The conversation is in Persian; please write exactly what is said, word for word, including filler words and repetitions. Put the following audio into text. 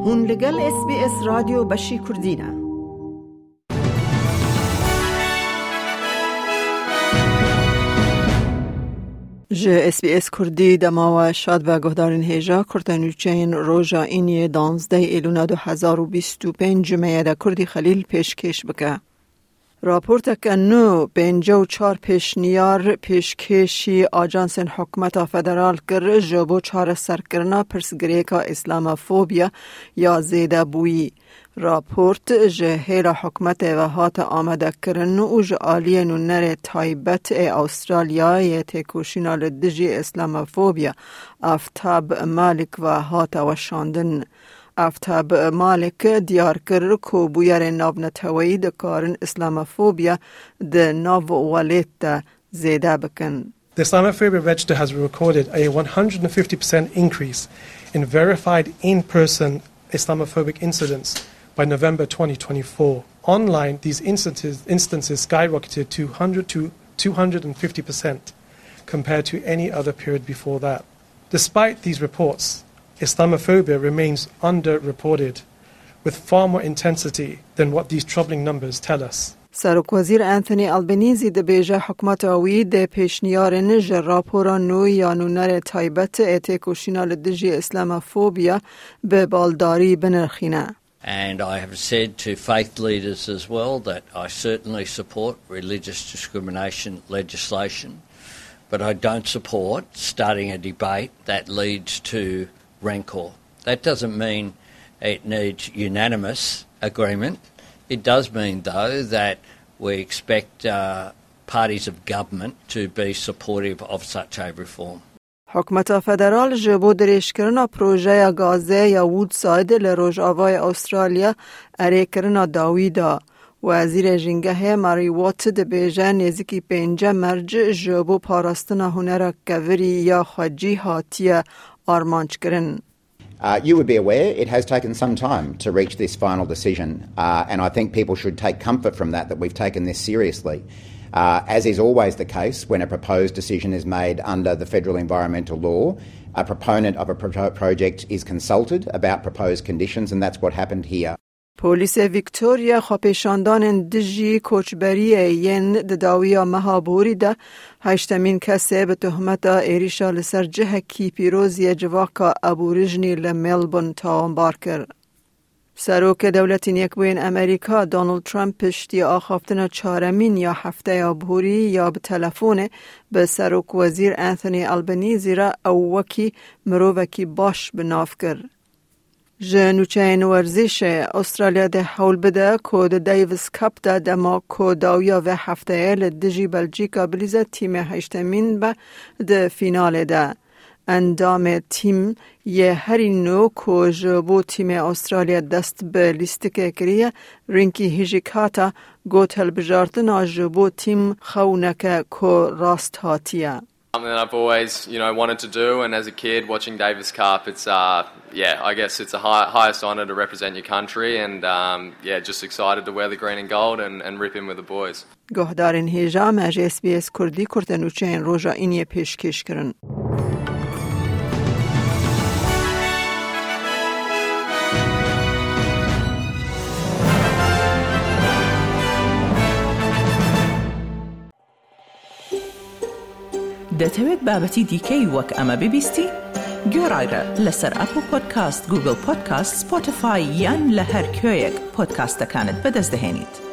هون لگل اس بی اس رادیو بشی کردینه. ج اس بی اس کردی دما و شاد و گهدارین هیجا کرتنوچین روژا اینی دانزده ایلون دو هزار و بیست و پنج جمعه دا کردی خلیل پیشکش بکه. راپورت که نو پنجاه و چهار پیشنیار پیشکشی آجانس حکومت فدرال کر جبو چهار سرکرنا پرسگریکا اسلاموفوبیا یا زیده بویی. راپورت جهیل حکومت و هات آمده کرن و جعالی نونر تایبت استرالیا یه تکوشینا لدجی اسلاموفوبیا افتاب مالک و هات و شاندن. افتاب مالک دیار کر کو بویر ناو نتوی دکارن اسلاموفوبیا ده ناو والیت زیده بکن. The Islamophobia Register has recorded a one hundred fifty percent increase in verified in-person Islamophobic incidents by November twenty twenty-four. Online, these instances, instances skyrocketed to one hundred to two hundred fifty percent compared to any other period before that. Despite these reports, Islamophobia remains underreported with far more intensity than what these troubling numbers tell us. سرک وزیر انتونی آلبنیزی ده بیجه حکمت آوی ده پیشنیارن جراپورا نو یا نونر تایبت اتکوشینا لدجی اسلاموفوبیا به بالداری بنرخینه. And I have said to faith leaders as well that I certainly support religious discrimination legislation, but I don't support starting a debate that leads to rancor. That doesn't mean it needs unanimous agreement. It does mean, though, that we expect uh, parties of government to be supportive of such a reform. حکومت فدرال جبو درش کرنا پروژه گازه یا وودساید لروج آوای استرالیا اره کرنا داویدا. وزیر جنگه ماری وات ده بیجه نزدیکی پنجه مرج جبو پاراستنا هنر کوری یا خاجی هاتیه آرمانچ کرن. Uh, you would be aware it has taken some time to reach this final decision, uh, and I think people should take comfort from that, that we've taken this seriously. Uh, as is always the case when a proposed decision is made under the federal environmental law, a proponent of a pro- project is consulted about proposed conditions, and that's what happened here. پلیس ویکتوریا خاپیشاندان دجی کوچبری ین دداویا مهابوری ده هشتمین کسی به تهمت ایریشا لسر جه کی پیروزی جواکا ابورجنی لملبون تاون بارکر. سروک دولت نیکبوین امریکا دونالد ترامپ پشتی آخافتن چهارمین یا هفته ابوری یا به تلفن به سروک وزیر انتونی آلبنیزی را اوکی مرووکی باش بناف کرد. جنوچین ورزش استرالیا ده حول بده کود دیویس کپ ده دما کوداویا و هفته ایل دجی بلژیکا بلیزه تیم هشتمین به ده فینال ده. اندام تیم یه هری نو که جبو تیم استرالیا دست به لیستکه کریه رینکی هیجیکاتا گوتل بجارتنا جبو تیم خونکه که راست هاتیه. Something that I've always, you know, wanted to do, and as a kid watching Davis Cup, it's, uh, yeah, I guess it's the high, highest honour to represent your country, and um, yeah, just excited to wear the green and gold and, and rip in with the boys. گهدارین هیجا مج اس بی اس کردی کرتنوچین روژا اینیه پیشکش کرن. دەتەوێت بابەتی دیکەی وەک ئەمە ببیستی؟ گۆڕایرە لەسەر ئەپل پۆدکاست، گوگل پۆدکاست، سپۆتیفای یان لە هەر کوێیەک پۆدکاستەکانت بەدەست دەهێنیت.